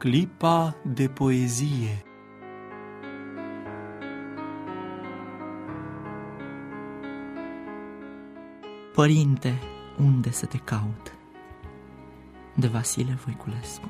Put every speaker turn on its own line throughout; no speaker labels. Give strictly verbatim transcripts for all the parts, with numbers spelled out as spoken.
Clipa de poezie.
Părinte, unde să te caut? De Vasile Voiculescu.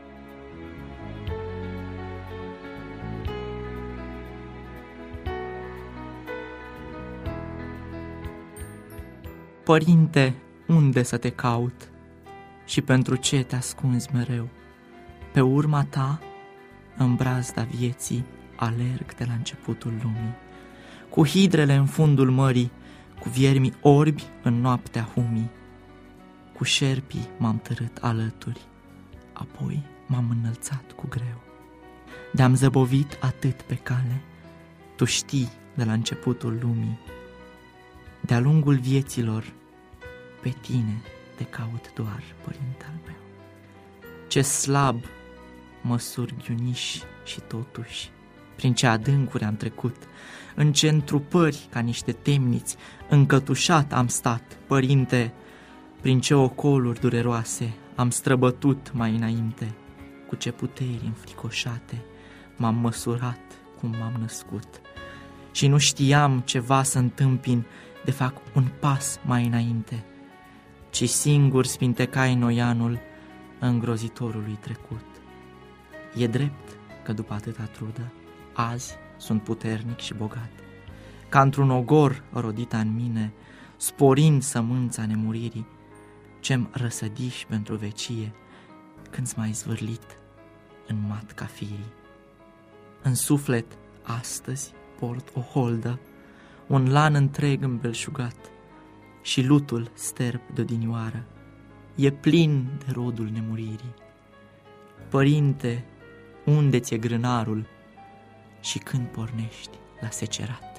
Părinte, unde să te caut? Și pentru ce te ascunzi mereu? Pe urma ta, în brazda vieții, alerg de la începutul lumii. Cu hidrele în fundul mării, cu viermii orbi în noaptea humii. Cu șerpii m-am târât alături, apoi m-am înălțat cu greu. De-am zăbovit atât pe cale, tu știi de la începutul lumii. De-a lungul vieților, pe tine te caut doar, părinte al meu. Ce slab mă surg iuniși și totuși, prin ce adâncuri am trecut, în ce întrupări ca niște temniți, încătușat am stat, părinte, prin ce ocoluri dureroase am străbătut mai înainte, cu ce puteri înfricoșate m-am măsurat cum m-am născut. Și nu știam ceva să întâmpin de fac un pas mai înainte, ci singur spintecai noianul îngrozitorului trecut. E drept că după atâta trudă, azi sunt puternic și bogat, ca într-un ogor rodit în mine, sporind sămânța nemuririi, ce-mi răsădiși pentru vecie, când-s mai zvârlit în matca firii. În suflet astăzi port o holdă, un lan întreg îmbelșugat, și lutul sterb de odinioară e plin de rodul nemuririi. Părinte, unde ți-e grânarul și când pornești la secerat?